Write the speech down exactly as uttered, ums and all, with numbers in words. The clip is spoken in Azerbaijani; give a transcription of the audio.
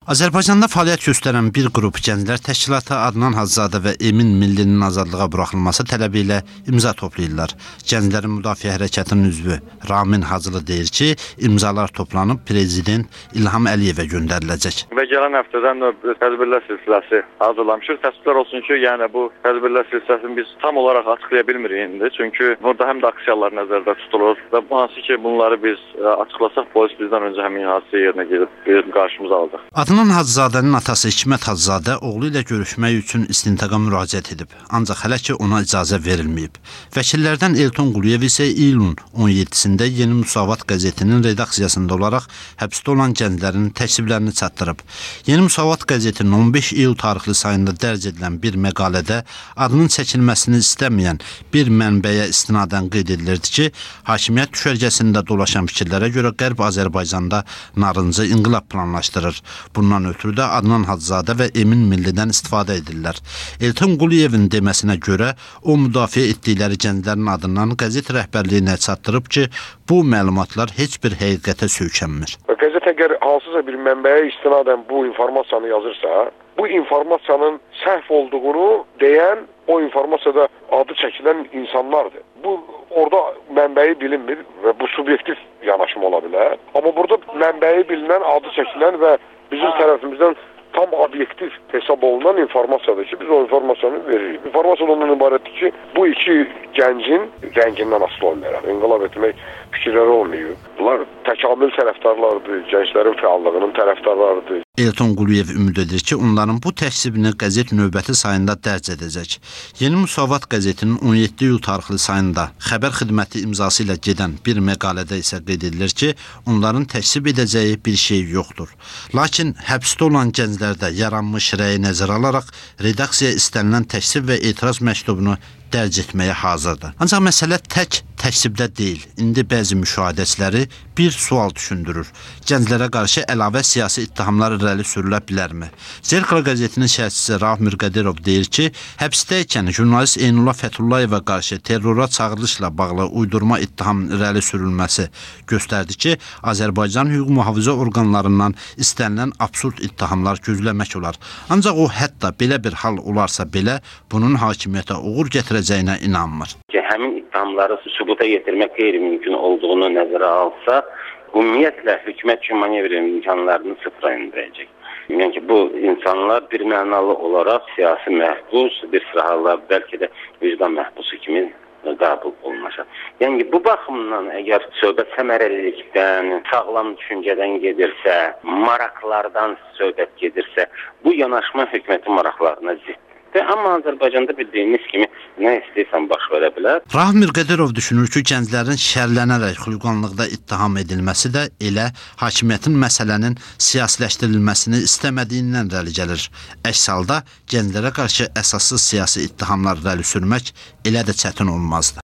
Azərbaycanda fəaliyyət göstərən bir qrup gənclər təşkilatı Adnan Hacızadə və Emin Millinin azadlığa buraxılması tələbi ilə imza toplayırlar. Gənclərin Müdafiə Hərəkatının üzvü Ramin Hacılı deyir ki, imzalar toplanıb Prezident İlham Əliyevə göndəriləcək. Və gələn həftədən tədbirlər silsiləsi hazırlamışıq. Təəssüflər olsun ki, yəni bu tədbirlər silsiləsini biz tam olaraq açıqlaya bilmirik indi. Çünki burada həm də aksiyalar nəzərdə tutulur və hansı ki, bunları biz açıqlasaq, polis bizdən öncə həmin hadisə yerinə gedib bizim qarşımıza alacaq. Adnan Hacızadənin atası Hikmət Hacızadə oğlu ilə görüşmək üçün istintaqa müraciət edib. Ancaq hələ ki ona icazə verilməyib. Vəkillərdən Elton Quliyev isə iyulun on yeddisində Yeni Müsavat qəzetinin redaksiyasında olaraq həbsdə olan gənclərin təksiblərini çatdırıb. Yeni Müsavat qəzetinin on beş iyul tarixli sayında dərc edilən bir məqalədə adının çəkilməsini istəməyən bir mənbəyə istinadən qeyd edilirdi ki, hakimiyyət düşərgəsində dolaşan fikirlərə görə Qərb Azərbaycanda narıncı inqilab planlaşdırır. Bundan ötürü də Adnan Hacızadə və Emin Millidən istifadə edirlər. Elton Quliyevin deməsinə görə o müdafiə etdikləri gənclərin adından qəzet rəhbərliyinə çatdırıb ki, bu məlumatlar heç bir həqiqətə söykənmir. Qəzet əgər hansısa bir mənbəyə istinadən bu informasiyanı yazırsa, bu informasiyanın səhv olduğunu deyən o informasiyada adı çəkilən insanlardır. Bu orada mənbəyi bilinmir və bu subyektiv yanaşma ola bilər. Amma burada mənbəyi bilinən, adı çəkilən və bizim tərəfimizdən tam obyektiv hesab olunan informasiyadır ki, biz o informasiyanı veririk. İnformasiya ondan ibarətdir ki, bu iki gəncin rəngindən asılı olmayaraq inqilab etmək fikirləri olmuyor. Bunlar təkamül tərəfdarlarıdır, gənclərin fəallığının tərəfdarlarıdır. Elton Quliyev ümid edir ki, onların bu təksibini qəzet növbəti sayında dərc edəcək. Yeni Müsavat qəzetinin on yeddi iyul tarixli sayında xəbər xidməti imzası ilə gedən bir məqalədə isə qeyd edilir ki, onların təksib edəcəyi bir şey yoxdur. Lakin həbsdə olan gənclərdə yaranmış rəyi nəzərə alaraq redaksiya istənilən təksib və etiraz məktubunu dərc etməyə hazırdır. Ancaq məsələ tək təksibdə deyil. İndi bəzi müşahidəçiləri bir sual düşündürür. Gənclərə qarşı əlavə siyasi ittihamlar irəli sürülə bilərmi? Zerkala qəzetinin şərhçisi Rauf Mirqədirov deyir ki, həbsdəykən jurnalist Eynullah Fətullayeva qarşı terrora çağırılışla bağlı uydurma ittiham irəli sürülməsi göstərdi ki, Azərbaycan hüquq mühafizə orqanlarından istənilən absurd ittihamlar gözləmək olar. Ancaq o hətta belə bir hal olarsa belə, bunun hakimiyyətə uğur gətirəcəyinə inanmır. Həmin ittihamları sübuta yetirmək qeyri-mümkün olduğunu nəzərə alsa, ümumiyyətlə hökumət üçün manevr imkanlarını sıfıra indirəcək. Yəni ki, bu insanlar bir mənalı olaraq siyasi məhbus, bir sıra hallar bəlkə də vicdan məhbusu kimi qəbul olunacaq. Yəni bu baxımdan əgər söhbət səmərəlilikdən, sağlam düşüncədən gedirsə, maraqlardan söhbət gedirsə, bu yanaşma hökumətin maraqlarına ziddir. Amma Azərbaycanda bildiyimiz kimi nə istəyirsən baş verə bilər. Rauf Mirqədirov düşünür ki, gənclərin şərlənərək xulqanlıqda ittiham edilməsi də elə hakimiyyətin məsələnin siyasiləşdirilməsini istəmədiyindən irəli gəlir. Əks halda gənclərə qarşı əsassız siyasi ittihamlar irəli sürmək elə də çətin olmazdı.